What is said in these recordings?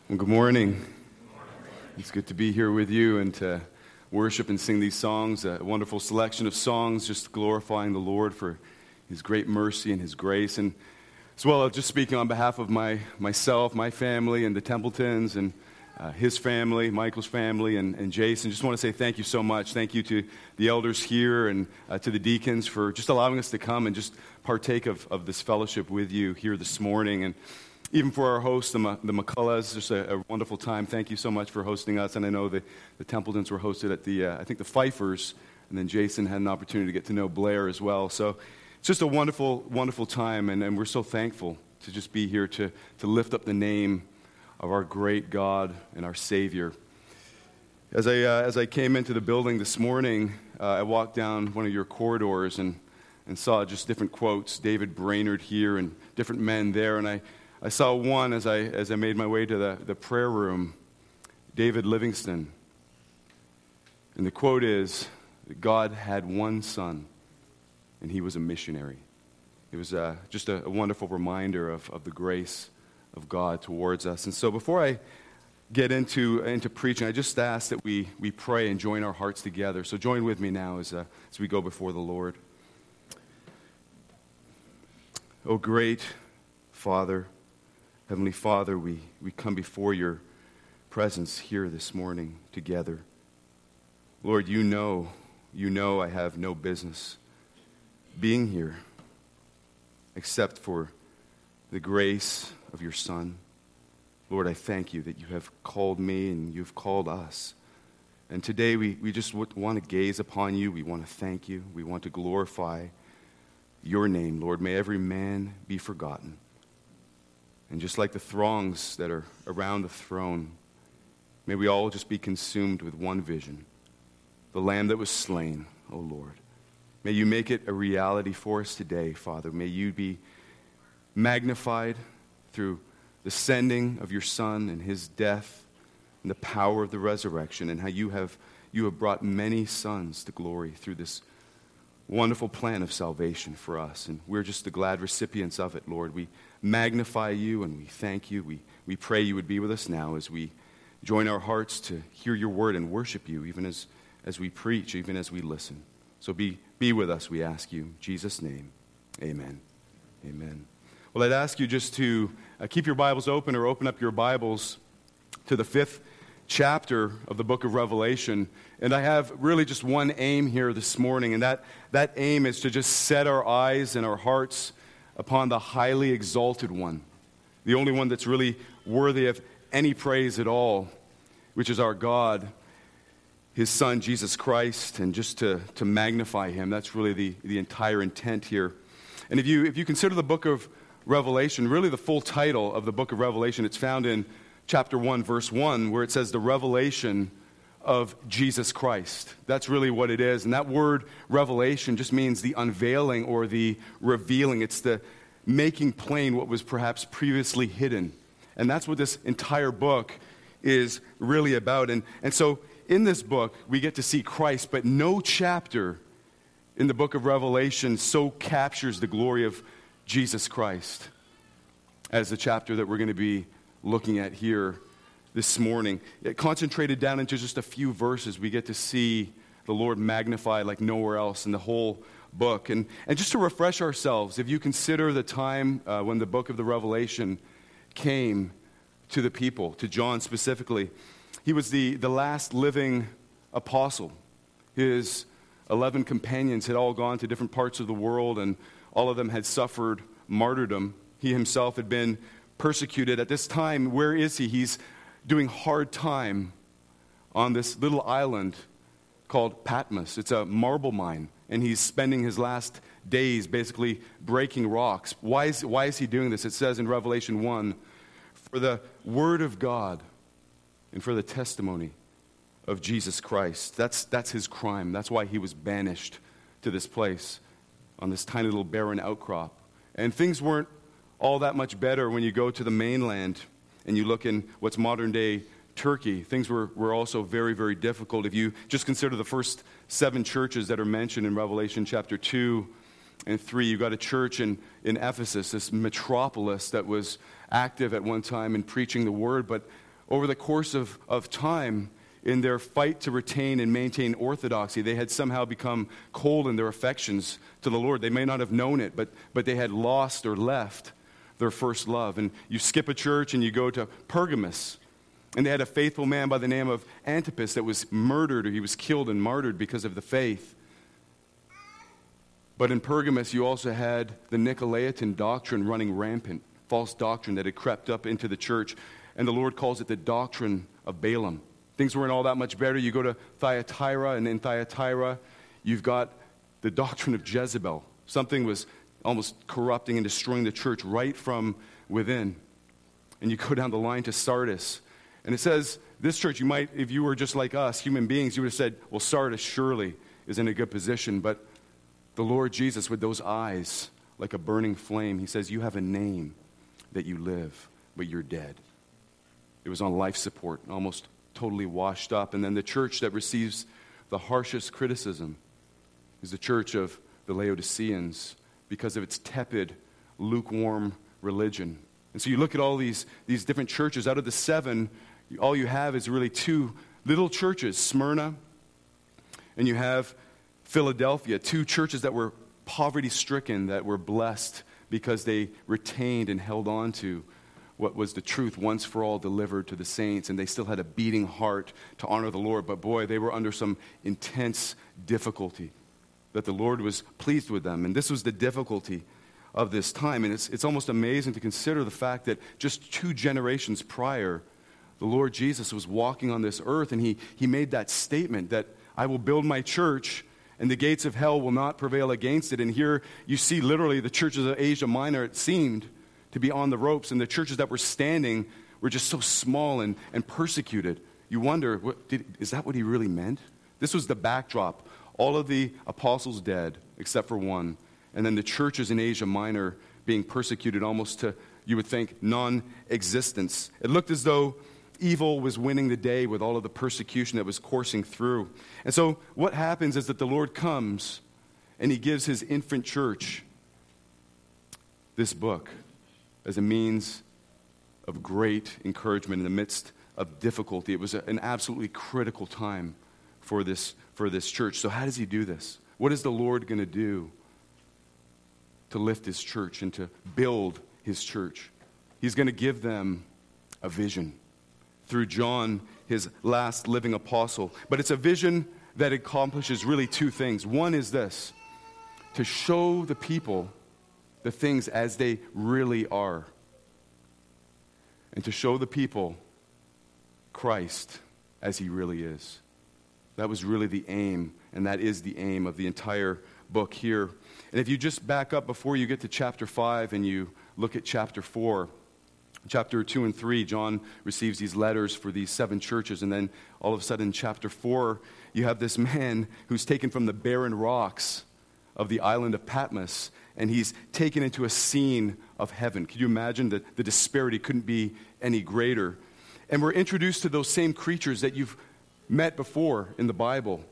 Well, good morning. It's good to be here with you and to worship and sing these songs, a wonderful selection of songs just glorifying the Lord for His great mercy and His grace. And as well, just speaking on behalf of myself, my family, and the Templetons, and his family, Michael's family, and Jason. Just want to say thank you so much. Thank you to the elders here and to the deacons for just allowing us to come and just partake of this fellowship with you here this morning. And even for our hosts, the McCulloughs, just a wonderful time. Thank you so much for hosting us. And I know the Templetons were hosted at the Pfeiffers, and then Jason had an opportunity to get to know Blair as well. So it's just a wonderful, wonderful time, and we're so thankful to just be here to lift up the name of our great God and our Savior. As I came into the building this morning, I walked down one of your corridors and saw just different quotes, David Brainerd here and different men there, and I saw one as I made my way to the prayer room, David Livingston. And the quote is, God had one son, and he was a missionary. It was just a wonderful reminder of the grace of God towards us. And so before I get into preaching, I just ask that we pray and join our hearts together. So join with me now as we go before the Lord. Oh, great Father, Heavenly Father, we come before your presence here this morning together. Lord, you know I have no business being here except for the grace of your Son. Lord, I thank you that you have called me and you've called us. And today we just want to gaze upon you. We want to thank you. We want to glorify your name. Lord, may every man be forgotten. And just like the throngs that are around the throne, may we all just be consumed with one vision, the Lamb that was slain, O Lord. May you make it a reality for us today, Father. May you be magnified through the sending of your Son and his death and the power of the resurrection, and how you have brought many sons to glory through this wonderful plan of salvation for us. And we're just the glad recipients of it, Lord. We magnify you and we thank you. We pray you would be with us now as we join our hearts to hear your word and worship you, even as we preach, even as we listen. So be with us, we ask you. In Jesus' name, amen. Amen. Well, I'd ask you just to keep your Bibles open or open up your Bibles to the 5th chapter of the book of Revelation. And I have really just one aim here this morning, and that aim is to just set our eyes and our hearts upon the highly exalted one, the only one that's really worthy of any praise at all, which is our God, his Son, Jesus Christ, and just to magnify him. That's really the entire intent here. And if you consider the book of Revelation, really the full title of the book of Revelation, it's found in chapter 1, verse 1, where it says the revelation of Jesus Christ. That's really what it is. And that word revelation just means the unveiling or the revealing. It's the making plain what was perhaps previously hidden. And that's what this entire book is really about. And so in this book, we get to see Christ, but no chapter in the book of Revelation so captures the glory of Jesus Christ as the chapter that we're going to be looking at here this morning. It concentrated down into just a few verses, we get to see the Lord magnified like nowhere else in the whole book. And just to refresh ourselves, if you consider the time when the book of the Revelation came to the people, to John specifically, he was the last living apostle. His 11 companions had all gone to different parts of the world, and all of them had suffered martyrdom. He himself had been persecuted. At this time, where is he? He's doing hard time on this little island called Patmos. It's a marble mine, and he's spending his last days basically breaking rocks. Why is he doing this? It says in Revelation 1, for the word of God and for the testimony of Jesus Christ. That's his crime. That's why he was banished to this place on this tiny little barren outcrop. And things weren't all that much better when you go to the mainland and you look in what's modern-day Turkey. Things were also very, very difficult. If you just consider the first 7 churches that are mentioned in Revelation chapter 2 and 3, you've got a church in Ephesus, this metropolis that was active at one time in preaching the word, but over the course of time, in their fight to retain and maintain orthodoxy, they had somehow become cold in their affections to the Lord. They may not have known it, but they had lost or left their first love. And you skip a church and you go to Pergamos, and they had a faithful man by the name of Antipas that was murdered, or he was killed and martyred because of the faith. But in Pergamos, you also had the Nicolaitan doctrine running rampant, false doctrine that had crept up into the church, and the Lord calls it the doctrine of Balaam. Things weren't all that much better. You go to Thyatira, and in Thyatira, you've got the doctrine of Jezebel. Something was almost corrupting and destroying the church right from within. And you go down the line to Sardis, and it says, this church, you might, if you were just like us, human beings, you would have said, well, Sardis surely is in a good position. But the Lord Jesus, with those eyes like a burning flame, he says, you have a name that you live, but you're dead. It was on life support, almost totally washed up. And then the church that receives the harshest criticism is the church of the Laodiceans because of its tepid, lukewarm religion. And so you look at all these different churches. Out of the 7, all you have is really 2 little churches, Smyrna, and you have Philadelphia, 2 churches that were poverty-stricken, that were blessed because they retained and held on to what was the truth once for all delivered to the saints, and they still had a beating heart to honor the Lord. But boy, they were under some intense difficulty, that the Lord was pleased with them. And this was the difficulty of this time. And it's almost amazing to consider the fact that just 2 generations prior, the Lord Jesus was walking on this earth, and he made that statement that I will build my church, and the gates of hell will not prevail against it. And here you see literally the churches of Asia Minor, it seemed to be on the ropes, and the churches that were standing were just so small and persecuted. You wonder, is that what he really meant? This was the backdrop. All of the apostles dead, except for one, and then the churches in Asia Minor being persecuted almost to, you would think, non-existence. It looked as though evil was winning the day with all of the persecution that was coursing through. And so what happens is that the Lord comes and he gives his infant church this book as a means of great encouragement in the midst of difficulty. It was an absolutely critical time for this church. So how does he do this? What is the Lord going to do to lift his church and to build his church? He's going to give them a vision through John, his last living apostle. But it's a vision that accomplishes really 2 things. One is this: to show the people the things as they really are, and to show the people Christ as he really is. That was really the aim, and that is the aim of the entire book here. And if you just back up before you get to chapter 5 and you look at chapter 4, chapter 2 and 3, John receives these letters for these 7 churches, and then all of a sudden in chapter 4, you have this man who's taken from the barren rocks of the island of Patmos, and he's taken into a scene of heaven. Can you imagine that the disparity couldn't be any greater? And we're introduced to those same creatures that you've met before in the Bible.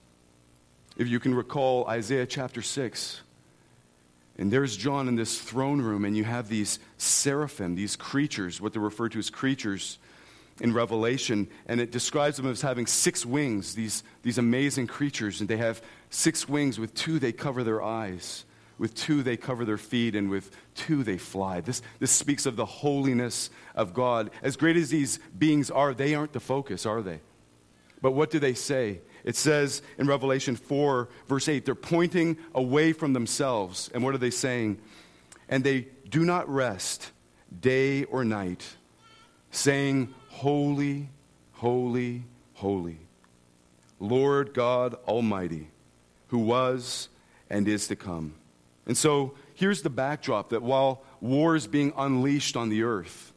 If you can recall Isaiah chapter 6, and there's John in this throne room, and you have these seraphim, these creatures, what they're referred to as creatures in Revelation, and it describes them as having 6 wings, these amazing creatures, and they have 6 wings. With 2 they cover their eyes, with 2 they cover their feet, and with 2 they fly. This speaks of the holiness of God. As great as these beings are, they aren't the focus, are they? But what do they say? It says in Revelation 4, verse 8, they're pointing away from themselves. And what are they saying? And they do not rest day or night, saying, Holy, holy, holy, Lord God Almighty, who was and is to come. And so here's the backdrop, that while war is being unleashed on the earth,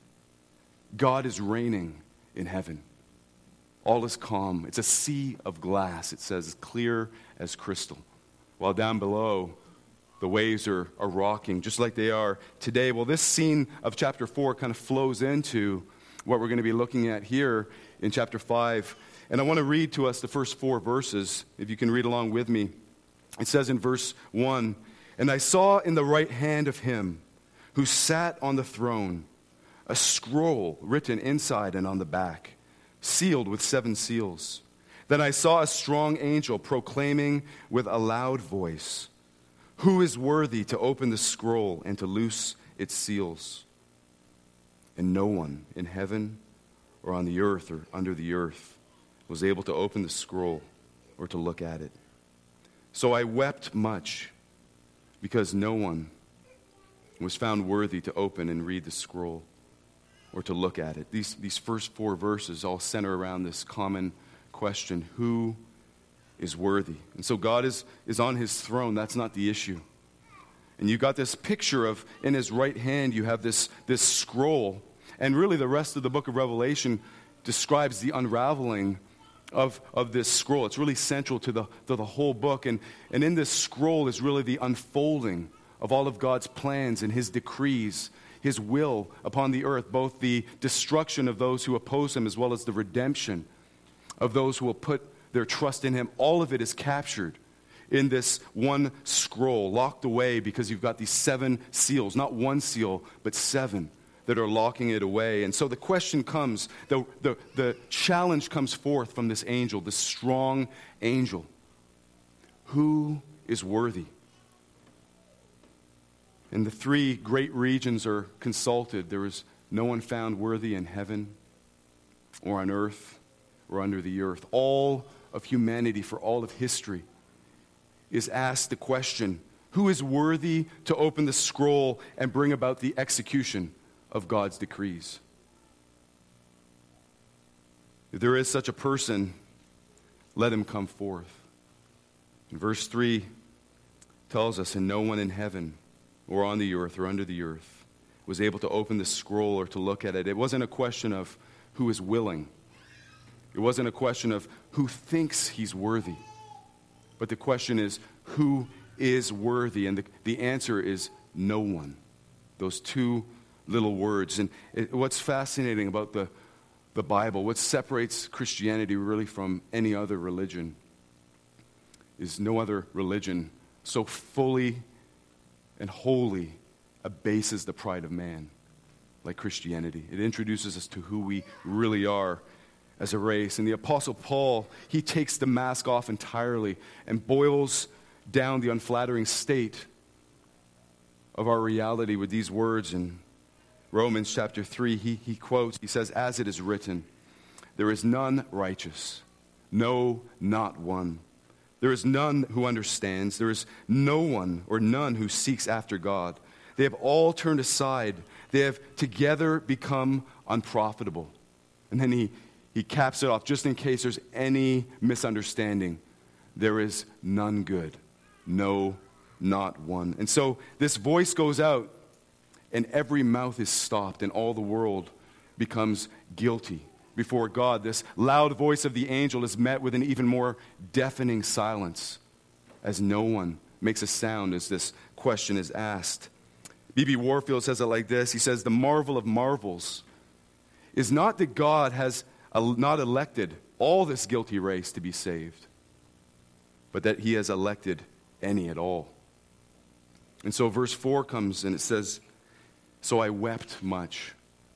God is reigning in heaven. All is calm. It's a sea of glass, it says, as clear as crystal. While down below, the waves are rocking, just like they are today. Well, this scene of chapter 4 kind of flows into what we're going to be looking at here in chapter 5. And I want to read to us the first 4 verses, if you can read along with me. It says in verse 1, And I saw in the right hand of him who sat on the throne a scroll written inside and on the back, sealed with 7 seals. Then I saw a strong angel proclaiming with a loud voice, "Who is worthy to open the scroll and to loose its seals?" And no one in heaven or on the earth or under the earth was able to open the scroll or to look at it. So I wept much because no one was found worthy to open and read the scroll or to look at it. These first 4 verses all center around this common question: who is worthy? And so God is on his throne. That's not the issue. And you got this picture of, in his right hand, you have this scroll. And really the rest of the book of Revelation describes the unraveling of this scroll. It's really central to the whole book. And in this scroll is really the unfolding of all of God's plans and his decrees, his will upon the earth, both the destruction of those who oppose him as well as the redemption of those who will put their trust in him. All of it is captured in this one scroll, locked away because you've got these 7 seals, not 1 seal, but 7 that are locking it away. And so the question comes, the challenge comes forth from this angel, this strong angel. Who is worthy? And the 3 great regions are consulted. There is no one found worthy in heaven or on earth or under the earth. All of humanity, for all of history, is asked the question, who is worthy to open the scroll and bring about the execution of God's decrees? If there is such a person, let him come forth. And verse 3 tells us, and no one in heaven or on the earth or under the earth was able to open the scroll or to look at it. It wasn't a question of who is willing. It wasn't a question of who thinks he's worthy. But the question is, who is worthy? And the answer is no one. Those 2 little words. And what's fascinating about the Bible, what separates Christianity really from any other religion, is no other religion so fully and wholly abases the pride of man like Christianity. It introduces us to who we really are as a race. And the Apostle Paul, he takes the mask off entirely and boils down the unflattering state of our reality with these words. In Romans chapter 3, he quotes, he says, "As it is written, there is none righteous, no, not one. There is none who understands. There is no one or none who seeks after God. They have all turned aside. They have together become unprofitable." And then he caps it off, just in case there's any misunderstanding. There is none good. No, not one. And so this voice goes out, and every mouth is stopped, and all the world becomes guilty before God. This loud voice of the angel is met with an even more deafening silence, as no one makes a sound as this question is asked. B.B. Warfield says it like this. He says, "The marvel of marvels is not that God has not elected all this guilty race to be saved, but that he has elected any at all." And so verse 4 comes and it says, "So I wept much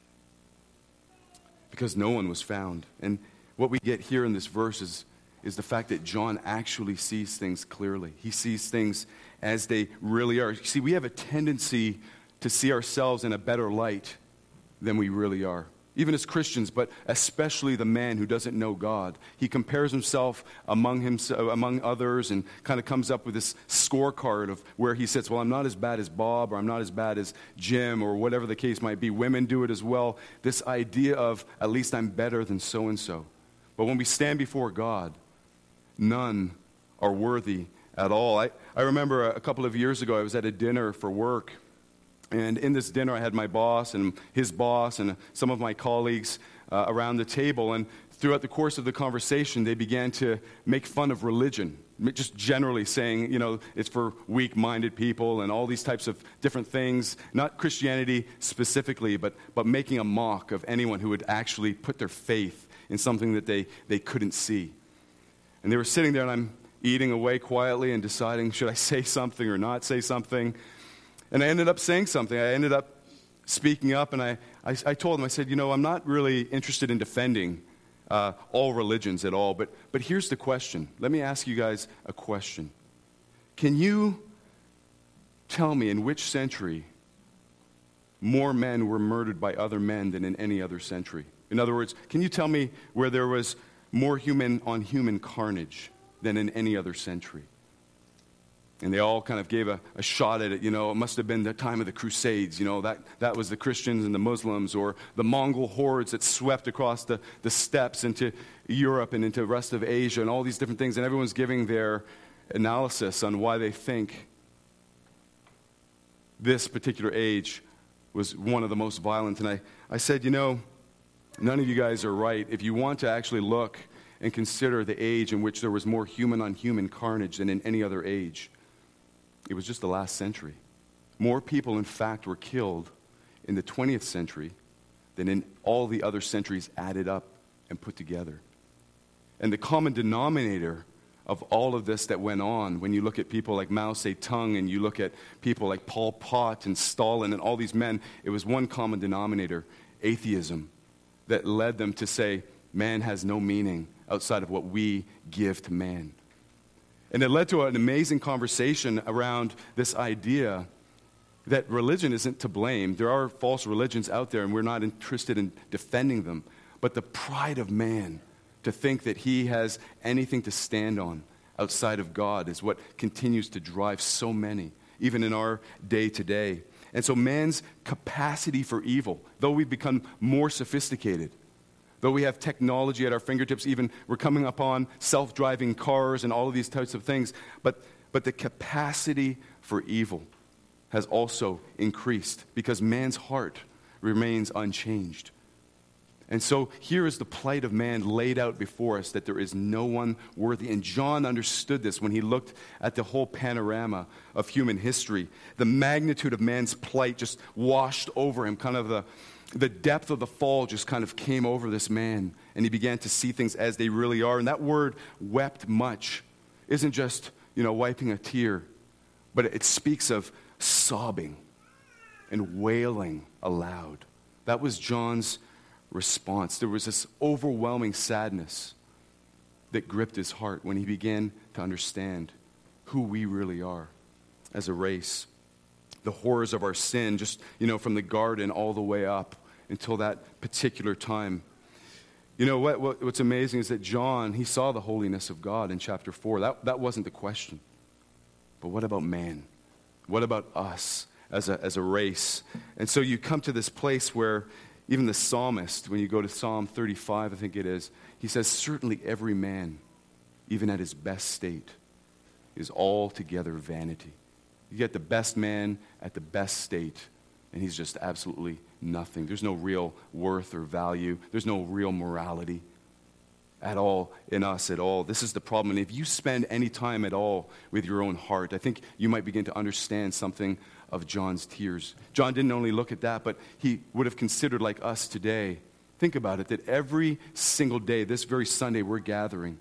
because no one was found." And what we get here in this verse is the fact that John actually sees things clearly. He sees things as they really are. You see, we have a tendency to see ourselves in a better light than we really are. Even as Christians, but especially the man who doesn't know God. He compares himself among others and kind of comes up with this scorecard of where he sits. Well, I'm not as bad as Bob, or I'm not as bad as Jim, or whatever the case might be. Women do it as well. This idea of, at least I'm better than so-and-so. But when we stand before God, none are worthy at all. I remember a couple of years ago, I was at a dinner for work. And in this dinner, I had my boss and his boss and some of my colleagues around the table. And throughout the course of the conversation, they began to make fun of religion, just generally saying, it's for weak-minded people and all these types of different things. Not Christianity specifically, but making a mock of anyone who would actually put their faith in something that they couldn't see. And they were sitting there, and I'm eating away quietly and deciding, should I say something or not say something? And I ended up saying something. I ended up speaking up, and I told him, I said, I'm not really interested in defending all religions at all, but here's the question. Let me ask you guys a question. Can you tell me in which century more men were murdered by other men than in any other century? In other words, can you tell me where there was more human-on-human carnage than in any other century? And they all kind of gave a shot at it. It must have been the time of the Crusades. That was the Christians and the Muslims, or the Mongol hordes that swept across the steppes into Europe and into the rest of Asia, and all these different things. And everyone's giving their analysis on why they think this particular age was one of the most violent. And I said, none of you guys are right. If you want to actually look and consider the age in which there was more human-on-human carnage than in any other age, it was just the last century. More people, in fact, were killed in the 20th century than in all the other centuries added up and put together. And the common denominator of all of this that went on, when you look at people like Mao Zedong and you look at people like Pol Pot and Stalin and all these men, it was one common denominator: atheism, that led them to say, man has no meaning outside of what we give to man. And it led to an amazing conversation around this idea that religion isn't to blame. There are false religions out there, and we're not interested in defending them. But the pride of man to think that he has anything to stand on outside of God is what continues to drive so many, even in our day today. And so man's capacity for evil, though we've become more sophisticated, though we have technology at our fingertips, even we're coming upon self-driving cars and all of these types of things, but the capacity for evil has also increased because man's heart remains unchanged. And so here is the plight of man laid out before us, that there is no one worthy. And John understood this when he looked at the whole panorama of human history. The magnitude of man's plight just washed over him, kind of the depth of the fall just kind of came over this man, and he began to see things as they really are. And that word, wept much, isn't just, wiping a tear, but it speaks of sobbing and wailing aloud. That was John's response. There was this overwhelming sadness that gripped his heart when he began to understand who we really are as a race. The horrors of our sin, just, from the garden all the way up until that particular time. What's amazing is that John, he saw the holiness of God in chapter 4. That wasn't the question. But what about man? What about us as a race? And so you come to this place where even the psalmist, when you go to Psalm 35, I think it is, he says, certainly every man, even at his best state, is altogether vanity. You get the best man at the best state, and he's just absolutely nothing. There's no real worth or value. There's no real morality at all in us at all. This is the problem. And if you spend any time at all with your own heart, I think you might begin to understand something of John's tears. John didn't only look at that, but he would have considered, like us today, think about it, that every single day, this very Sunday we're gathering,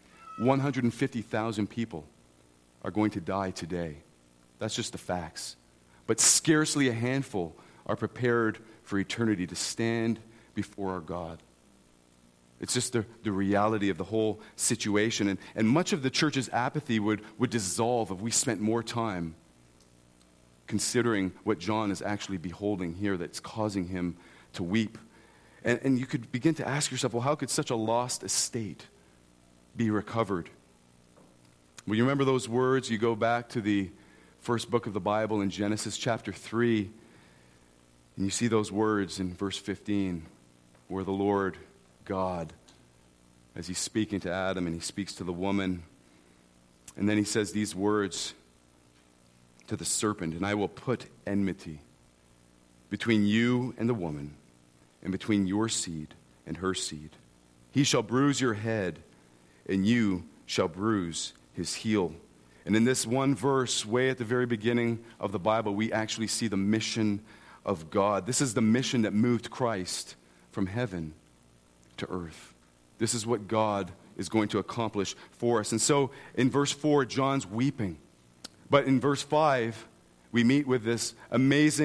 150,000 people are going to die today. That's just the facts. But scarcely a handful are prepared for eternity to stand before our God. It's just the reality of the whole situation. And much of the church's apathy would dissolve if we spent more time considering what John is actually beholding here that's causing him to weep. And you could begin to ask yourself, well, how could such a lost estate be recovered? Well, you remember those words? You go back to the first book of the Bible in Genesis chapter 3, and you see those words in verse 15, where the Lord God, as he's speaking to Adam and he speaks to the woman, and then he says these words to the serpent, and I will put enmity between you and the woman, and between your seed and her seed. He shall bruise your head, and you shall bruise his heel. And in this one verse, way at the very beginning of the Bible, we actually see the mission of God. This is the mission that moved Christ from heaven to earth. This is what God is going to accomplish for us. And so in verse 4, John's weeping. But in verse 5, we meet with this amazing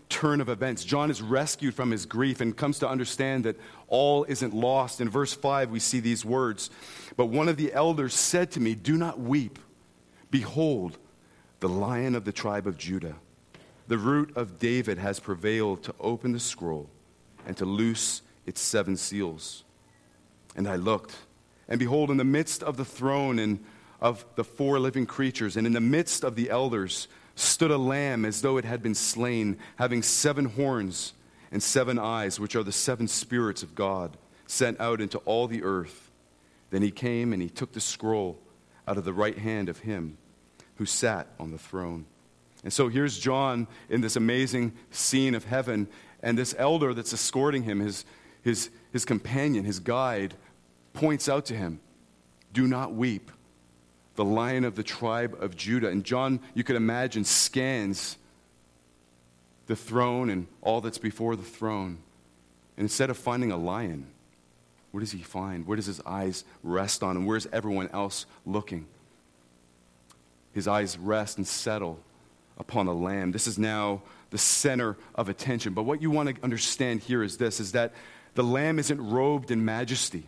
turn of events. John is rescued from his grief and comes to understand that all isn't lost. In verse 5, we see these words. But one of the elders said to me, "Do not weep. Behold, the Lion of the tribe of Judah, the Root of David, has prevailed to open the scroll and to loose its 7 seals." And I looked, and behold, in the midst of the throne and of the 4 living creatures, and in the midst of the elders, stood a lamb as though it had been slain, having 7 horns and 7 eyes, which are the 7 spirits of God, sent out into all the earth. Then he came and he took the scroll out of the right hand of him who sat on the throne. And so here's John in this amazing scene of heaven, and this elder that's escorting him, his companion, his guide, points out to him, "Do not weep. The Lion of the tribe of Judah." And John, you could imagine, scans the throne and all that's before the throne. And instead of finding a lion, what does he find? Where does his eyes rest on? And where's everyone else looking? His eyes rest and settle upon a lamb. This is now the center of attention. But what you want to understand here is this, is that the lamb isn't robed in majesty.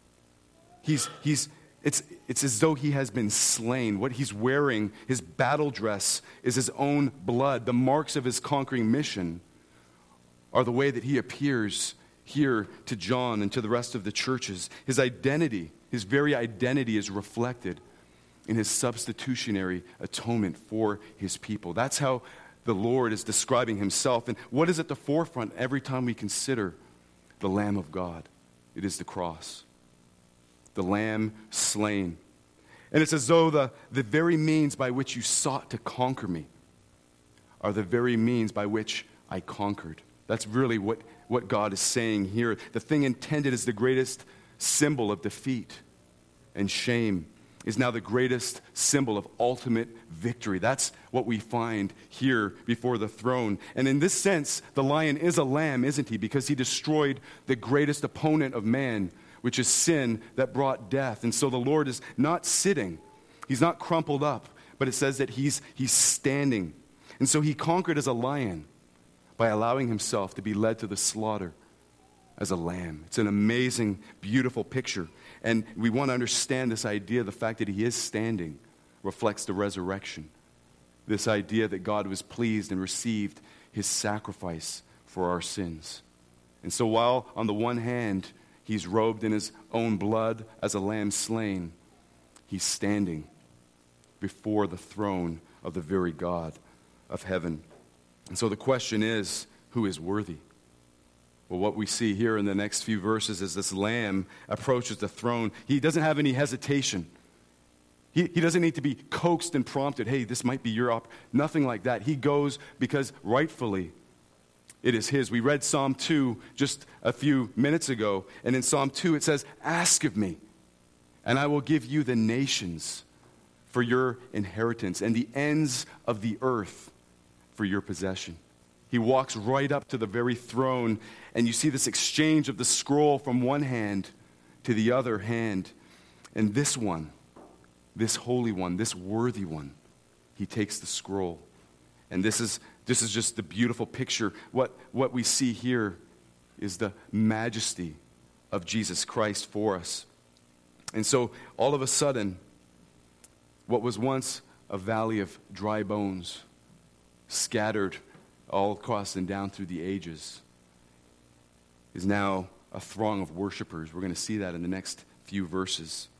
It's as though he has been slain. What he's wearing, his battle dress, is his own blood. The marks of his conquering mission are the way that he appears here to John and to the rest of the churches. His identity, his very identity, is reflected in his substitutionary atonement for his people. That's how the Lord is describing himself. And what is at the forefront every time we consider the Lamb of God? It is the cross. The Lamb slain. And it's as though the very means by which you sought to conquer me are the very means by which I conquered. That's really what God is saying here. The thing intended as the greatest symbol of defeat and shame is now the greatest symbol of ultimate victory. That's what we find here before the throne. And in this sense, the lion is a lamb, isn't he? Because he destroyed the greatest opponent of man, which is sin that brought death. And so the Lord is not sitting. He's not crumpled up, but it says that he's standing. And so he conquered as a lion by allowing himself to be led to the slaughter as a lamb. It's an amazing, beautiful picture. And we want to understand this idea, the fact that he is standing reflects the resurrection. This idea that God was pleased and received his sacrifice for our sins. And so while on the one hand, he's robed in his own blood as a lamb slain, he's standing before the throne of the very God of heaven. And so the question is, who is worthy? Well, what we see here in the next few verses is this lamb approaches the throne. He doesn't have any hesitation. He doesn't need to be coaxed and prompted. Hey, this might be your nothing like that. He goes because rightfully it is his. We read Psalm 2 just a few minutes ago. And in Psalm 2 it says, "Ask of me, and I will give you the nations for your inheritance and the ends of the earth for your possession." He walks right up to the very throne, and you see this exchange of the scroll from one hand to the other hand. And this one, this holy one, this worthy one, he takes the scroll. And this is just the beautiful picture. What we see here is the majesty of Jesus Christ for us. And so all of a sudden, what was once a valley of dry bones, scattered all across and down through the ages, is now a throng of worshipers. We're going to see that in the next few verses.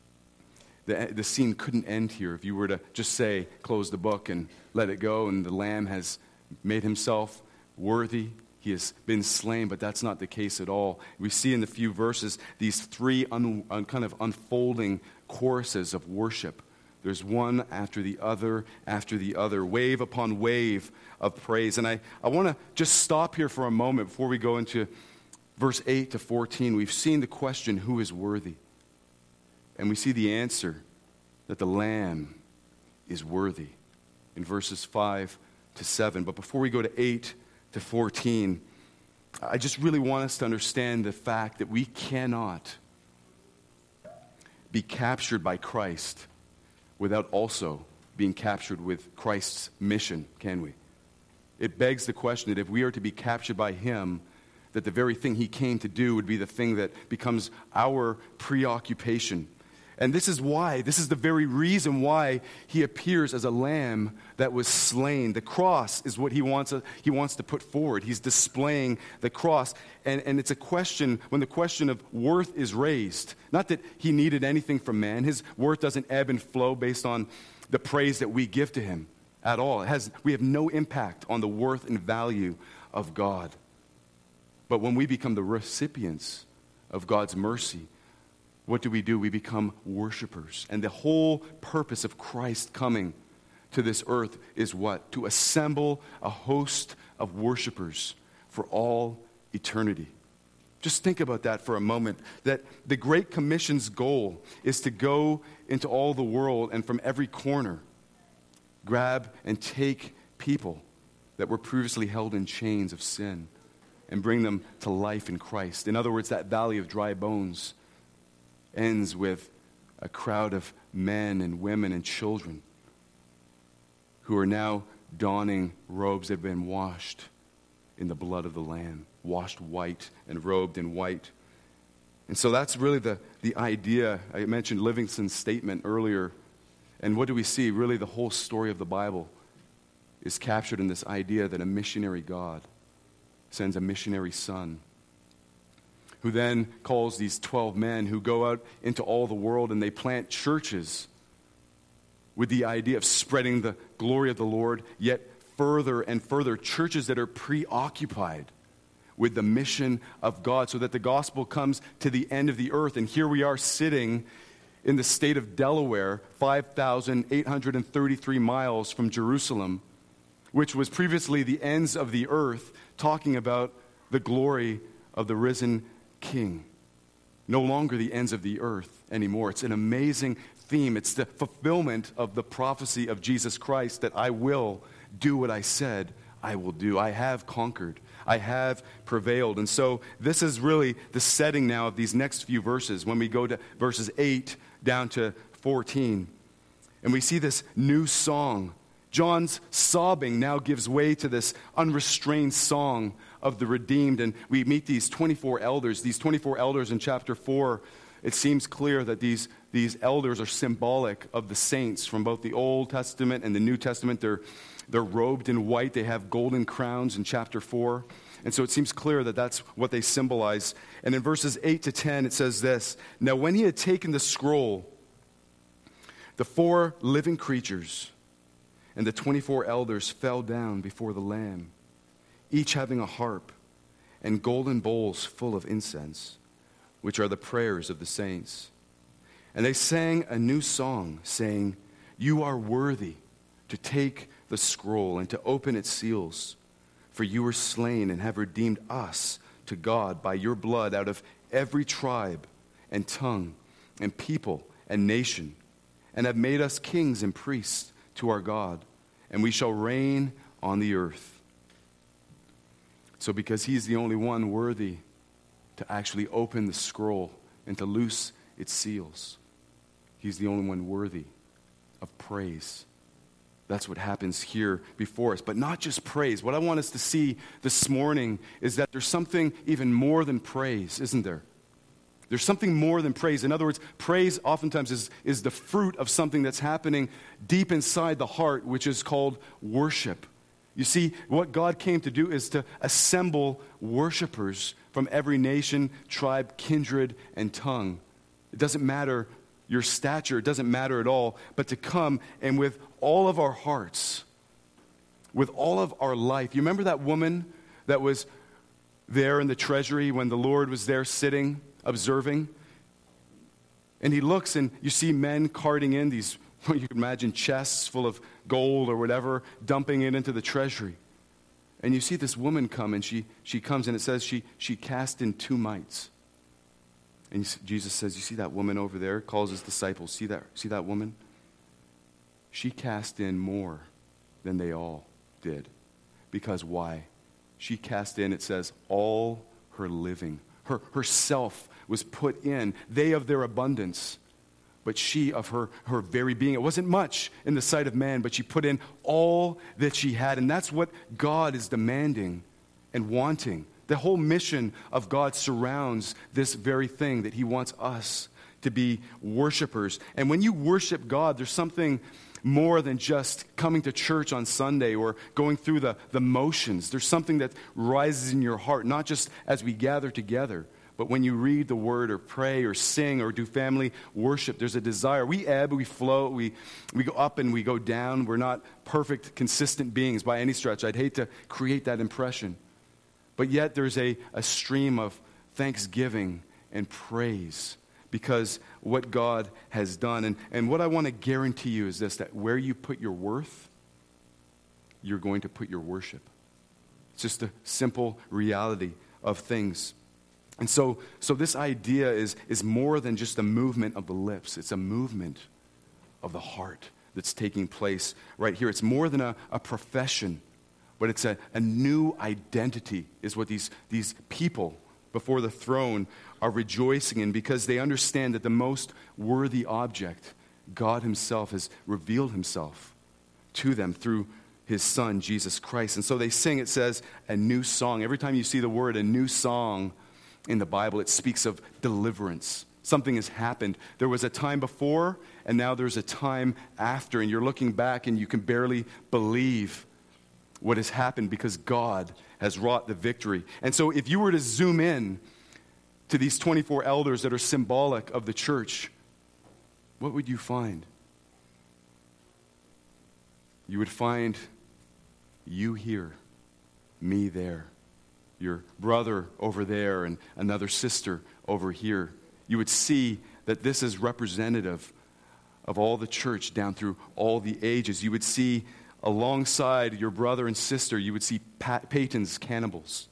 The scene couldn't end here if you were to just say, close the book and let it go, and the Lamb has made himself worthy. He has been slain, but that's not the case at all. We see in the few verses these 3 kind of unfolding choruses of worship. There's one after the other, wave upon wave of praise. And I want to just stop here for a moment before we go into verse 8 to 14. We've seen the question, who is worthy? And we see the answer, that the Lamb is worthy in verses 5 to 7. But before we go to 8 to 14, I just really want us to understand the fact that we cannot be captured by Christ without also being captured with Christ's mission, can we? it begs the question that if we are to be captured by him, that the very thing he came to do would be the thing that becomes our preoccupation. And this is the very reason why he appears as a lamb that was slain. The cross is what he wants to put forward. He's displaying the cross. And it's a question, when the question of worth is raised, not that he needed anything from man. His worth doesn't ebb and flow based on the praise that we give to him at all. We have no impact on the worth and value of God. But when we become the recipients of God's mercy, what do? We become worshipers. And the whole purpose of Christ coming to this earth is what? To assemble a host of worshipers for all eternity. Just think about that for a moment, that the Great Commission's goal is to go into all the world and from every corner grab and take people that were previously held in chains of sin and bring them to life in Christ. In other words, that valley of dry bones ends with a crowd of men and women and children who are now donning robes that have been washed in the blood of the Lamb, washed white and robed in white. And so that's really the idea. I mentioned Livingston's statement earlier. And what do we see? Really, the whole story of the Bible is captured in this idea that a missionary God sends a missionary son, who then calls these 12 men who go out into all the world and they plant churches with the idea of spreading the glory of the Lord, yet further and further, churches that are preoccupied with the mission of God so that the gospel comes to the end of the earth. And here we are sitting in the state of Delaware, 5,833 miles from Jerusalem, which was previously the ends of the earth, talking about the glory of the risen King. No longer the ends of the earth anymore. It's an amazing theme. It's the fulfillment of the prophecy of Jesus Christ that I will do what I said I will do. I have conquered. I have prevailed. And so this is really the setting now of these next few verses when we go to verses 8 down to 14. And we see this new song. John's sobbing now gives way to this unrestrained song of the redeemed. And we meet these 24 elders. These 24 elders in chapter 4, it seems clear that these elders are symbolic of the saints from both the Old Testament and the New Testament. They're robed in white. They have golden crowns in chapter 4. And so it seems clear that that's what they symbolize. And in verses 8 to 10, it says this: Now when he had taken the scroll, the 4 living creatures and the 24 elders fell down before the Lamb, each having a harp and golden bowls full of incense, which are the prayers of the saints. And they sang a new song, saying, You are worthy to take the scroll and to open its seals, for you were slain and have redeemed us to God by your blood out of every tribe and tongue and people and nation, and have made us kings and priests to our God, and we shall reign on the earth. So because he's the only one worthy to actually open the scroll and to loose its seals, he's the only one worthy of praise. That's what happens here before us. But not just praise. What I want us to see this morning is that there's something even more than praise, isn't there? There's something more than praise. In other words, praise oftentimes is the fruit of something that's happening deep inside the heart, which is called worship. You see, what God came to do is to assemble worshipers from every nation, tribe, kindred, and tongue. It doesn't matter your stature, it doesn't matter at all, but to come and with all of our hearts, with all of our life. You remember that woman that was there in the treasury when the Lord was there sitting, observing? And he looks and you see men carting in these, you can imagine, chests full of gold or whatever, dumping it into the treasury. And you see this woman come, and she comes, and it says she cast in 2 mites. And Jesus says, you see that woman over there? Calls his disciples, see that woman? She cast in more than they all did. Because why? She cast in, it says, all her living. Herself was put in. They of their abundance but she of her very being. It wasn't much in the sight of man, but she put in all that she had. And that's what God is demanding and wanting. The whole mission of God surrounds this very thing, that he wants us to be worshipers. And when you worship God, there's something more than just coming to church on Sunday or going through the motions. There's something that rises in your heart, not just as we gather together, but when you read the word or pray or sing or do family worship, there's a desire. We ebb, we flow, we go up and we go down. We're not perfect, consistent beings by any stretch. I'd hate to create that impression. But yet there's a stream of thanksgiving and praise because what God has done. And what I want to guarantee you is this, that where you put your worth, you're going to put your worship. It's just a simple reality of things. And so this idea is more than just a movement of the lips. It's a movement of the heart that's taking place right here. It's more than a profession, but it's a new identity is what these people before the throne are rejoicing in, because they understand that the most worthy object, God himself, has revealed himself to them through his son, Jesus Christ. And so they sing, it says, a new song. Every time you see the word, a new song in the Bible, it speaks of deliverance. Something has happened. There was a time before, and now there's a time after, and you're looking back and you can barely believe what has happened because God has wrought the victory. And so if you were to zoom in to these 24 elders that are symbolic of the church, what would you find? You would find you here, me there, your brother over there, and another sister over here. You would see that this is representative of all the church down through all the ages. You would see alongside your brother and sister, you would see Peyton's cannibals.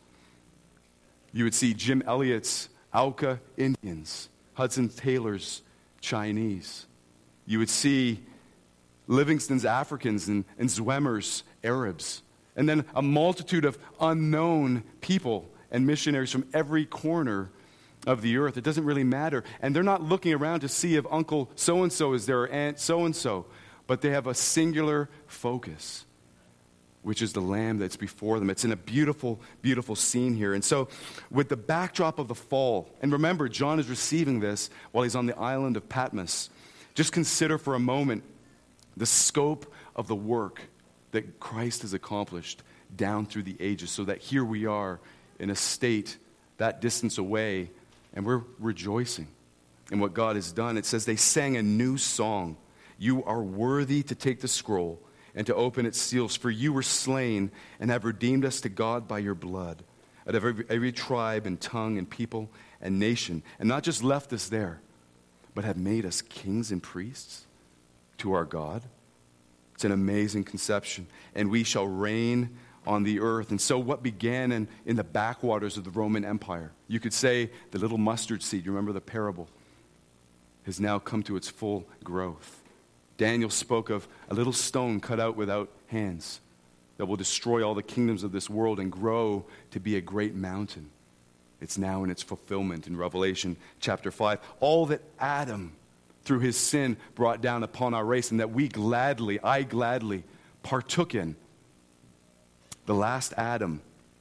You would see Jim Elliott's Auca Indians, Hudson Taylor's Chinese. You would see Livingston's Africans and Zwemmer's Arabs. And then a multitude of unknown people and missionaries from every corner of the earth. It doesn't really matter. And they're not looking around to see if Uncle so-and-so is there or Aunt so-and-so. But they have a singular focus, which is the Lamb that's before them. It's in a beautiful, beautiful scene here. And so with the backdrop of the fall, and remember, John is receiving this while he's on the island of Patmos. Just consider for a moment the scope of the work that Christ has accomplished down through the ages, so that here we are in a state that distance away, and we're rejoicing in what God has done. It says they sang a new song. You are worthy to take the scroll and to open its seals, for you were slain and have redeemed us to God by your blood, out of every tribe and tongue and people and nation, and not just left us there, but have made us kings and priests to our God. It's an amazing conception. And we shall reign on the earth. And so what began in the backwaters of the Roman Empire, you could say the little mustard seed, you remember the parable, has now come to its full growth. Daniel spoke of a little stone cut out without hands that will destroy all the kingdoms of this world and grow to be a great mountain. It's now in its fulfillment in Revelation chapter 5. All that Adam, through his sin, brought down upon our race, and that I gladly partook in. The last Adam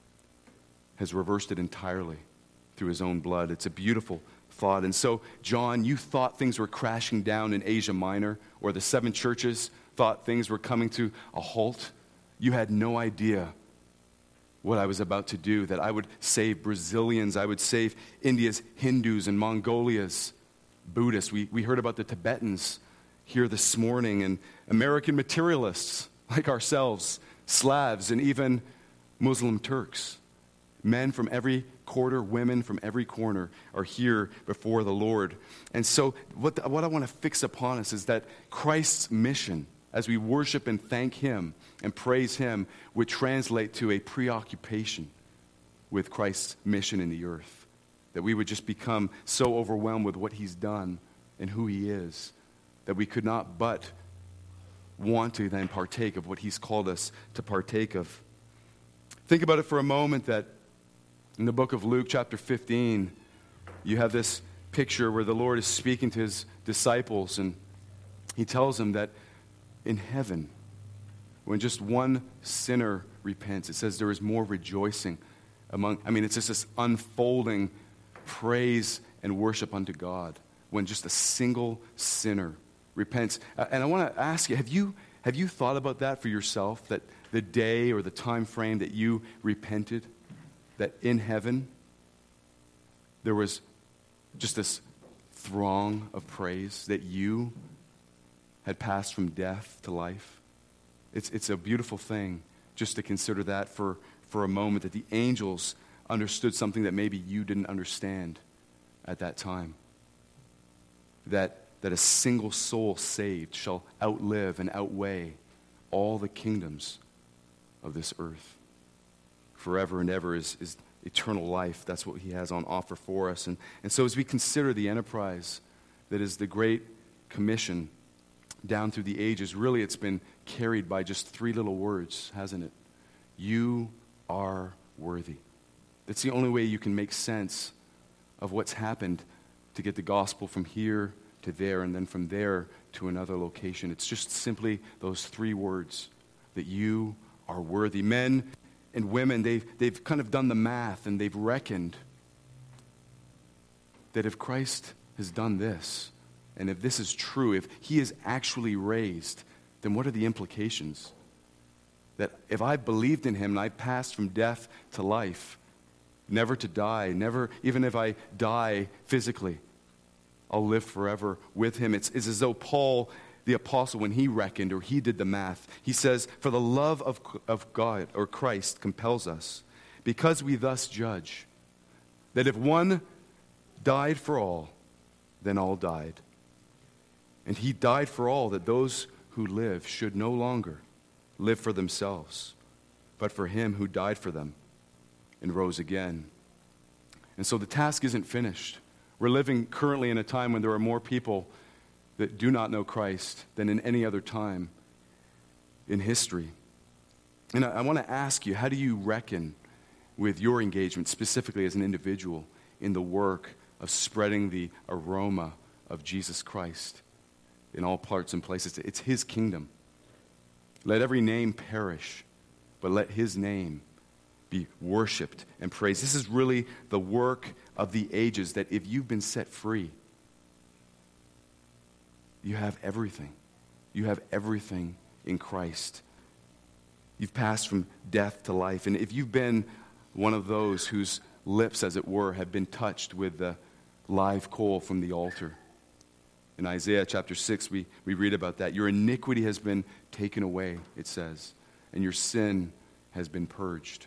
has reversed it entirely through his own blood. It's a beautiful thought. And so, John, you thought things were crashing down in Asia Minor, or the 7 churches thought things were coming to a halt. You had no idea what I was about to do, that I would save Brazilians, I would save India's Hindus and Mongolia's Buddhists. We heard about the Tibetans here this morning, and American materialists like ourselves, Slavs, and even Muslim Turks. Men from every quarter, women from every corner are here before the Lord. And so what I want to fix upon us is that Christ's mission, as we worship and thank him and praise him, would translate to a preoccupation with Christ's mission in the earth. That we would just become so overwhelmed with what he's done and who he is, that we could not but want to then partake of what he's called us to partake of. Think about it for a moment, that in the book of Luke chapter 15, you have this picture where the Lord is speaking to his disciples, and he tells them that in heaven, when just one sinner repents, it says there is more rejoicing it's just this unfolding praise and worship unto God when just a single sinner repents. And I want to ask you, have you thought about that for yourself, that the day or the time frame that you repented, that in heaven there was just this throng of praise that you had passed from death to life? It's a beautiful thing just to consider that for a moment, that the angels understood something that maybe you didn't understand at that time. That a single soul saved shall outlive and outweigh all the kingdoms of this earth. Forever and ever is eternal life. That's what he has on offer for us. And so as we consider the enterprise that is the Great Commission down through the ages, really it's been carried by just 3 little words, hasn't it? You are worthy. That's the only way you can make sense of what's happened to get the gospel from here to there and then from there to another location. It's just simply those 3 words, that you are worthy. Men and women, they've kind of done the math, and they've reckoned that if Christ has done this, and if this is true, if he is actually raised, then what are the implications? That if I believed in him and I passed from death to life, never to die, never, even if I die physically, I'll live forever with him. It's as though Paul, the apostle, when he reckoned or he did the math, he says, for the love of God or Christ compels us, because we thus judge, that if one died for all, then all died. And he died for all, that those who live should no longer live for themselves, but for him who died for them and rose again. And so the task isn't finished. We're living currently in a time when there are more people that do not know Christ than in any other time in history. And I want to ask you, how do you reckon with your engagement, specifically as an individual, in the work of spreading the aroma of Jesus Christ in all parts and places? It's his kingdom. Let every name perish, but let his name be worshiped and praised. This is really the work of the ages, that if you've been set free, you have everything. You have everything in Christ. You've passed from death to life. And if you've been one of those whose lips, as it were, have been touched with the live coal from the altar, in Isaiah chapter 6, we read about that. Your iniquity has been taken away, it says, and your sin has been purged.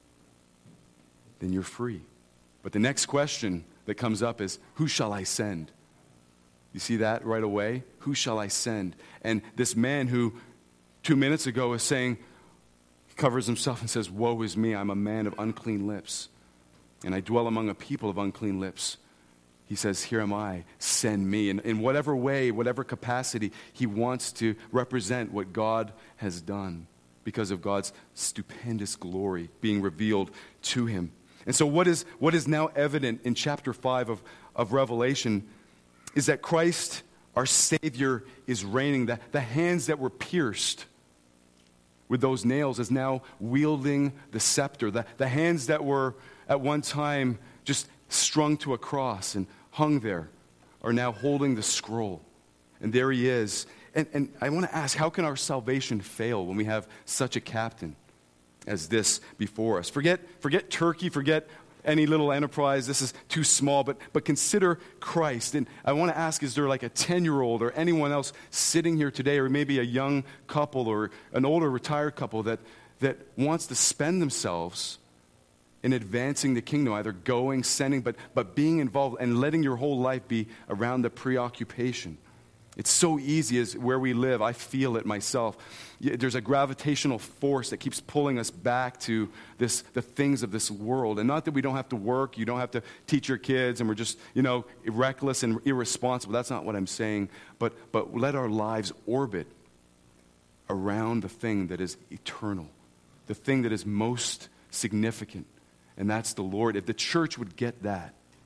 Then you're free. But the next question that comes up is, who shall I send? You see that right away? Who shall I send? And this man who 2 minutes ago was saying, covers himself and says, woe is me, I'm a man of unclean lips, and I dwell among a people of unclean lips. He says, here am I, send me. And in whatever way, whatever capacity, he wants to represent what God has done because of God's stupendous glory being revealed to him. And so what is now evident in chapter 5 of Revelation is that Christ, our Savior, is reigning. The hands that were pierced with those nails is now wielding the scepter. The hands that were at one time just strung to a cross and hung there are now holding the scroll. And there he is. And I want to ask, how can our salvation fail when we have such a captain as this before us? Forget Turkey, forget any little enterprise. This is too small, but consider Christ. And I want to ask, is there like a 10-year-old or anyone else sitting here today, or maybe a young couple or an older retired couple that wants to spend themselves in advancing the kingdom, either going, sending, but being involved and letting your whole life be around the preoccupation? It's so easy as where we live. I feel it myself. There's a gravitational force that keeps pulling us back to the things of this world. And not that we don't have to work, you don't have to teach your kids, and we're just, reckless and irresponsible. That's not what I'm saying. But let our lives orbit around the thing that is eternal, the thing that is most significant, and that's the Lord. If the church would get that,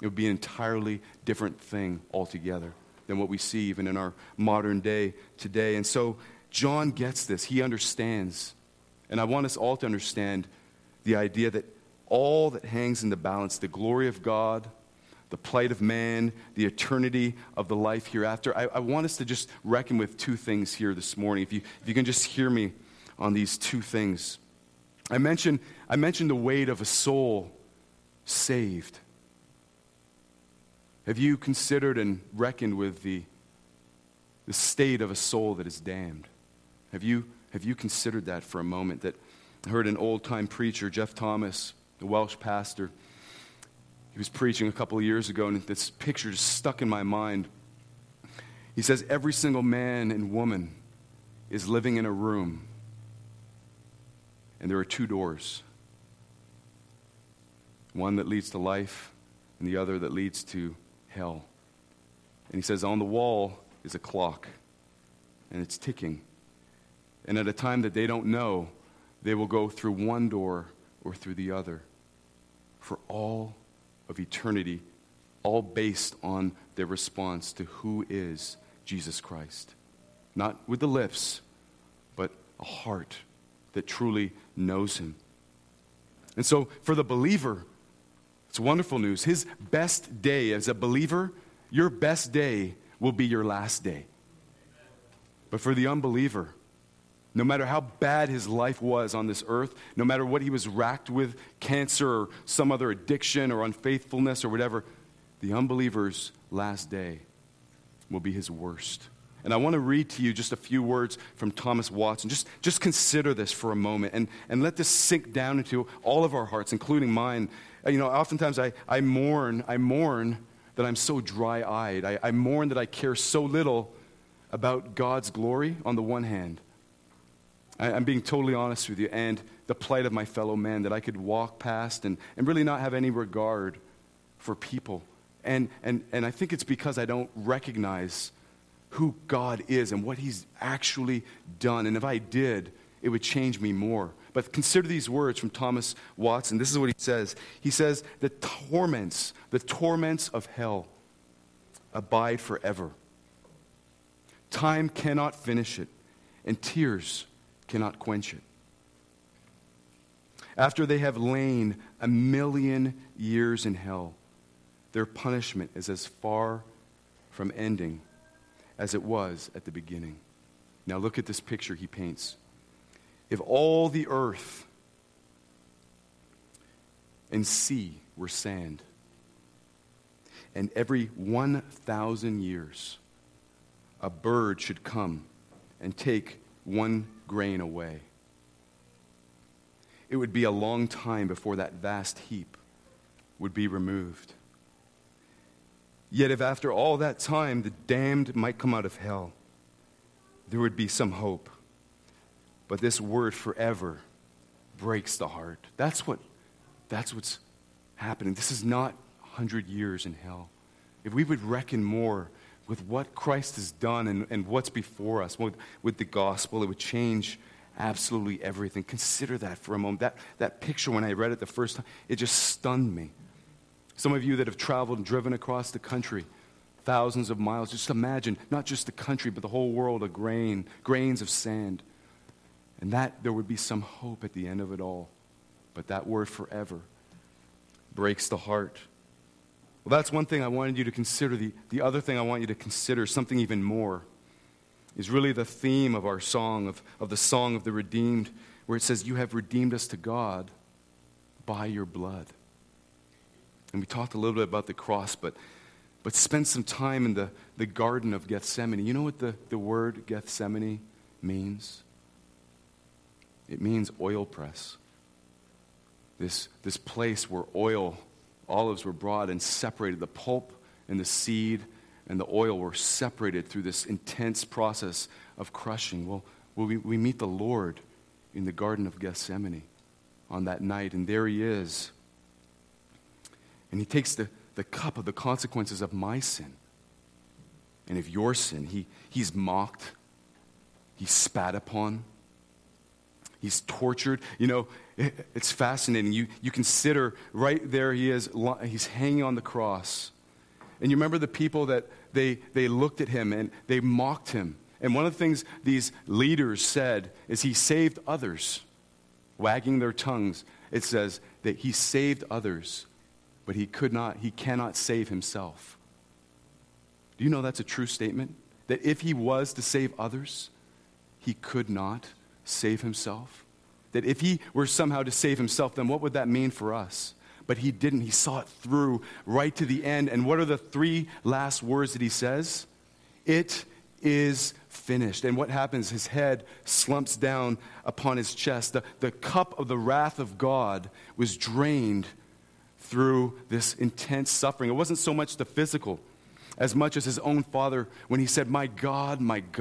It would be an entirely different thing altogether than what we see even in our modern day today. And so John gets this. He understands. And I want us all to understand the idea that all that hangs in the balance, the glory of God, the plight of man, the eternity of the life hereafter. I want us to just reckon with two things here this morning. If you can just hear me on these two things. I mentioned the weight of a soul saved. Have you considered and reckoned with the state of a soul that is damned? Have you considered that for a moment? That I heard an old-time preacher, Jeff Thomas, a Welsh pastor. He was preaching a couple of years ago, and this picture just stuck in my mind. He says, every single man and woman is living in a room, and there are two doors. One that leads to life, and the other that leads to hell. And he says, on the wall is a clock, and it's ticking. And at a time that they don't know, they will go through one door or through the other for all of eternity, all based on their response to who is Jesus Christ. Not with the lips, but a heart that truly knows him. And so for the believer, it's wonderful news. His best day as a believer, your best day will be your last day. But for the unbeliever, no matter how bad his life was on this earth, no matter what he was racked with, cancer or some other addiction or unfaithfulness or whatever, the unbeliever's last day will be his worst. And I want to read to you just a few words from Thomas Watson. Just consider this for a moment and let this sink down into all of our hearts, including mine. You know, oftentimes I mourn that I'm so dry-eyed. I mourn that I care so little about God's glory on the one hand. I'm being totally honest with you, and the plight of my fellow man, that I could walk past and really not have any regard for people. And I think it's because I don't recognize who God is and what he's actually done. And if I did, it would change me more. But consider these words from Thomas Watson. This is what he says. He says, the torments of hell abide forever. Time cannot finish it, and tears cannot quench it. After they have lain 1,000,000 years in hell, their punishment is as far from ending as it was at the beginning. Now look at this picture he paints. If all the earth and sea were sand, and every 1,000 years a bird should come and take one grain away, it would be a long time before that vast heap would be removed. Yet if after all that time the damned might come out of hell, there would be some hope. But this word forever breaks the heart. That's what's happening. This is not 100 years in hell. If we would reckon more with what Christ has done and what's before us, with the gospel, it would change absolutely everything. Consider that for a moment. That picture, when I read it the first time, it just stunned me. Some of you that have traveled and driven across the country, thousands of miles, just imagine, not just the country, but the whole world of grains of sand. And that there would be some hope at the end of it all. But that word forever breaks the heart. Well, that's one thing I wanted you to consider. The other thing I want you to consider, something even more, is really the theme of our song, of the song of the redeemed, where it says, you have redeemed us to God by your blood. And we talked a little bit about the cross, but spend some time in the Garden of Gethsemane. You know what the word Gethsemane means? It means oil press. This place where olives were brought and separated. The pulp and the seed and the oil were separated through this intense process of crushing. Well, we meet the Lord in the Garden of Gethsemane on that night, and there he is. And he takes the cup of the consequences of my sin and of your sin. He's mocked. He's spat upon. He's tortured. It's fascinating. You consider right there he's hanging on the cross. And you remember the people that they looked at him and they mocked him. And one of the things these leaders said is he saved others, wagging their tongues. It says that he saved others, but he cannot save himself. Do you know that's a true statement? That if he was to save others, he could not save himself? That if he were somehow to save himself, then what would that mean for us? But he didn't. He saw it through right to the end. And what are the three last words that he says? It is finished. And what happens? His head slumps down upon his chest. The cup of the wrath of God was drained through this intense suffering. It wasn't so much the physical as much as his own Father when he said, my God,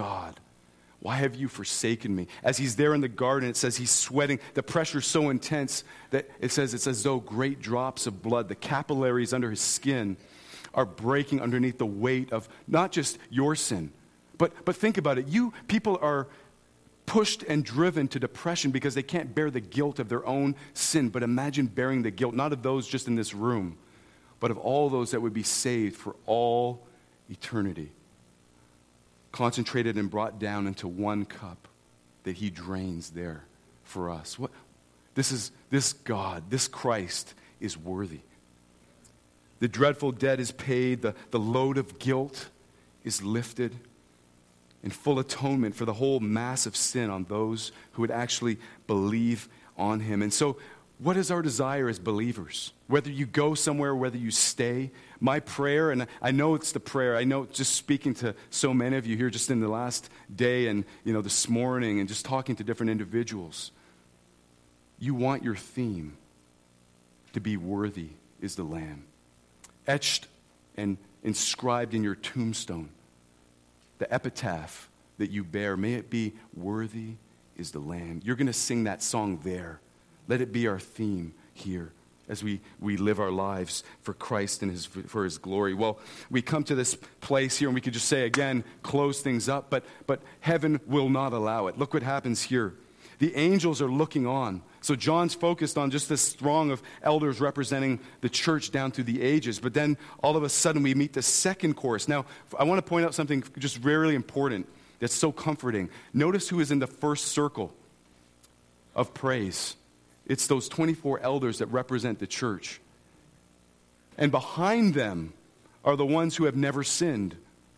why have you forsaken me? As he's there in the garden, it says he's sweating. The pressure's so intense that it's as though great drops of blood, the capillaries under his skin, are breaking underneath the weight of not just your sin, but think about it. People are pushed and driven to depression because they can't bear the guilt of their own sin. But imagine bearing the guilt, not of those just in this room, but of all those that would be saved for all eternity. Concentrated and brought down into one cup that he drains there for us. This God, this Christ is worthy. The dreadful debt is paid. The load of guilt is lifted. In full atonement for the whole mass of sin on those who would actually believe on him. And so, what is our desire as believers? Whether you go somewhere, whether you stay, my prayer, and I know it's the prayer, I know just speaking to so many of you here just in the last day and this morning and just talking to different individuals, you want your theme to be worthy is the Lamb. Etched and inscribed in your tombstone, the epitaph that you bear, may it be worthy is the Lamb. You're going to sing that song there. Let it be our theme here as we live our lives for Christ and for his glory. Well, we come to this place here and we could just say again, close things up, but heaven will not allow it. Look what happens here. The angels are looking on. So John's focused on just this throng of elders representing the church down through the ages. But then all of a sudden we meet the second chorus. Now, I want to point out something just really important that's so comforting. Notice who is in the first circle of praise. It's those 24 elders that represent the church. And behind them are the ones who have never sinned,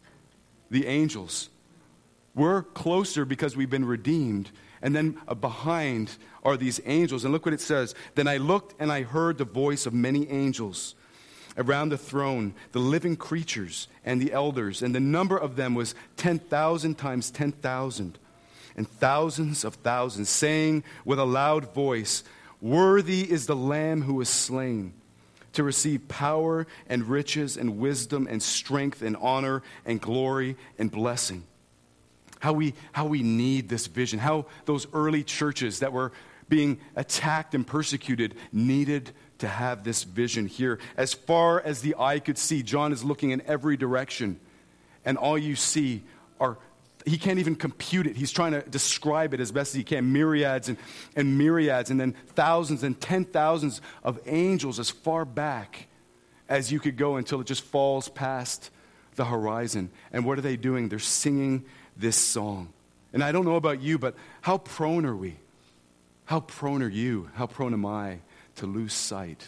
the angels. We're closer because we've been redeemed. And then behind are these angels. And look what it says. Then I looked and I heard the voice of many angels around the throne, the living creatures and the elders. And the number of them was 10,000 times 10,000 and thousands of thousands, saying with a loud voice, worthy is the Lamb who was slain to receive power and riches and wisdom and strength and honor and glory and blessing. How we need this vision. How those early churches that were being attacked and persecuted needed to have this vision here. As far as the eye could see, John is looking in every direction. And all you see are, he can't even compute it. He's trying to describe it as best as he can. Myriads and myriads, and then thousands and 10,000s of angels as far back as you could go until it just falls past the horizon. And what are they doing? They're singing this song. And I don't know about you, but how prone are we? How prone are you? How prone am I to lose sight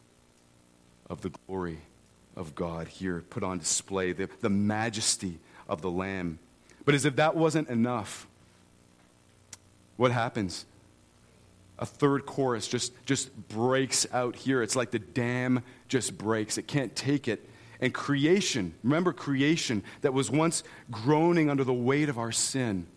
of the glory of God here put on display, the majesty of the Lamb? But as if that wasn't enough, what happens? A third chorus just breaks out here. It's like the dam just breaks. It can't take it. And creation, remember creation that was once groaning under the weight of our sin.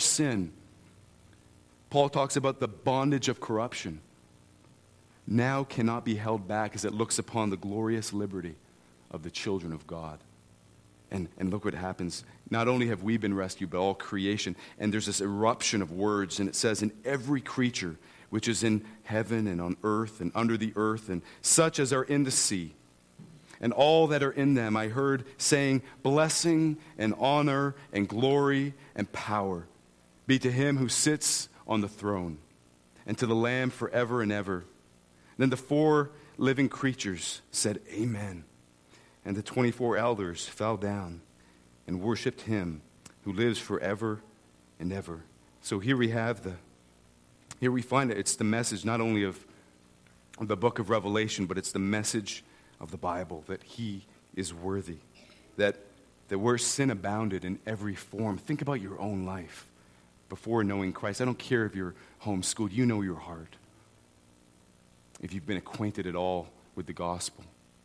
Paul talks about the bondage of corruption. Now cannot be held back as it looks upon the glorious liberty of the children of God. And look what happens. Not only have we been rescued, but all creation. And there's this eruption of words. And it says, in every creature which is in heaven and on earth and under the earth, and such as are in the sea, and all that are in them, I heard saying, blessing and honor and glory and power be to him who sits on the throne and to the Lamb forever and ever. Then the 4 living creatures said, Amen. And the 24 elders fell down and worshipped him who lives forever and ever. So here we find it. It's the message not only of the book of Revelation, but it's the message of the Bible, that he is worthy, that where sin abounded in every form. Think about your own life before knowing Christ. I don't care if you're homeschooled. You know your heart. If you've been acquainted at all with the gospel.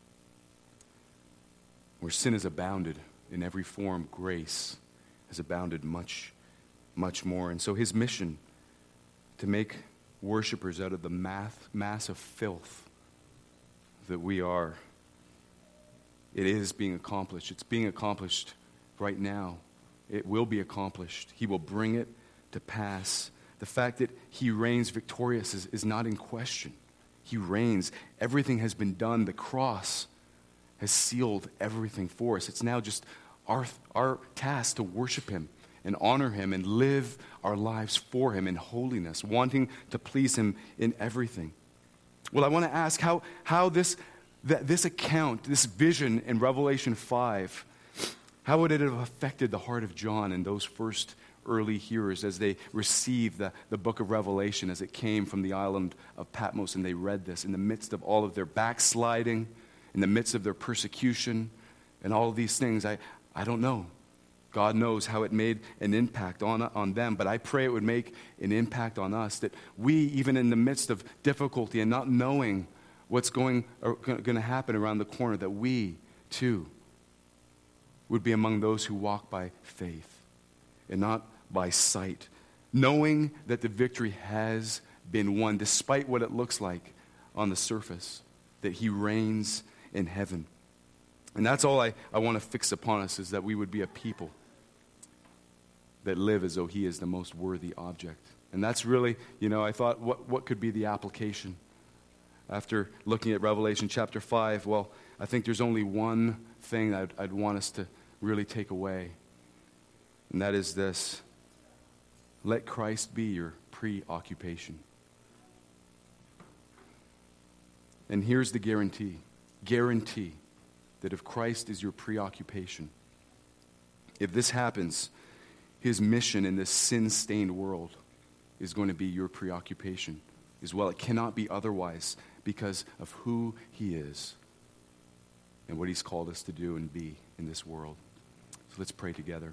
Where sin has abounded in every form, grace has abounded much, much more. And so his mission to make worshipers out of the mass of filth that we are, it is being accomplished. It's being accomplished right now. It will be accomplished. He will bring it to pass. The fact that he reigns victorious is not in question. He reigns. Everything has been done. The cross has sealed everything for us. It's now just our task to worship him and honor him and live our lives for him in holiness, wanting to please him in everything. Well, I want to ask how this account, this vision in Revelation 5, how would it have affected the heart of John and those first early hearers as they received the book of Revelation as it came from the island of Patmos, and they read this in the midst of all of their backsliding, in the midst of their persecution and all of these things? I don't know. God knows how it made an impact on them, but I pray it would make an impact on us, that we, even in the midst of difficulty and not knowing what's going to happen around the corner, that we, too, would be among those who walk by faith and not by sight, knowing that the victory has been won, despite what it looks like on the surface, that he reigns in heaven. And that's all I want to fix upon us, is that we would be a people that live as though he is the most worthy object. And that's really, I thought, what could be the application? After looking at Revelation chapter 5, well, I think there's only one thing I'd want us to really take away. And that is this: let Christ be your preoccupation. And here's the guarantee that if Christ is your preoccupation, if this happens, his mission in this sin-stained world is going to be your preoccupation as well. It cannot be otherwise because of who he is and what he's called us to do and be in this world. So let's pray together.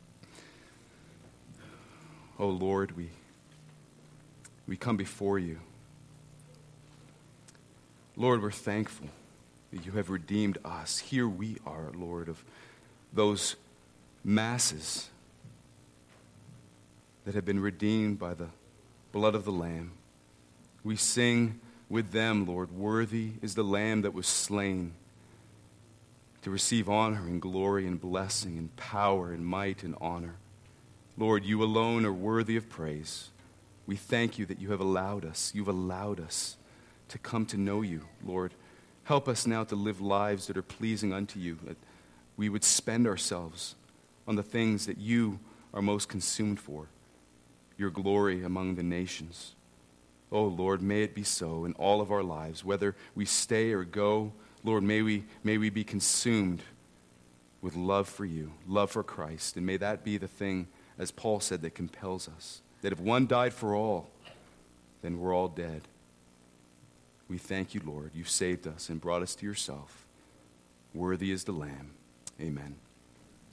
Oh Lord, we come before you. Lord, we're thankful that you have redeemed us. Here we are, Lord, of those masses that have been redeemed by the blood of the Lamb. We sing with them, Lord, worthy is the Lamb that was slain to receive honor and glory and blessing and power and might and honor. Lord, you alone are worthy of praise. We thank you that you've allowed us to come to know you, Lord. Help us now to live lives that are pleasing unto you, that we would spend ourselves on the things that you are most consumed for, your glory among the nations. Oh, Lord, may it be so in all of our lives, whether we stay or go. Lord, may we be consumed with love for you, love for Christ, and may that be the thing, as Paul said, that compels us, that if one died for all, then we're all dead. We thank you, Lord. You've saved us and brought us to yourself. Worthy is the Lamb. Amen.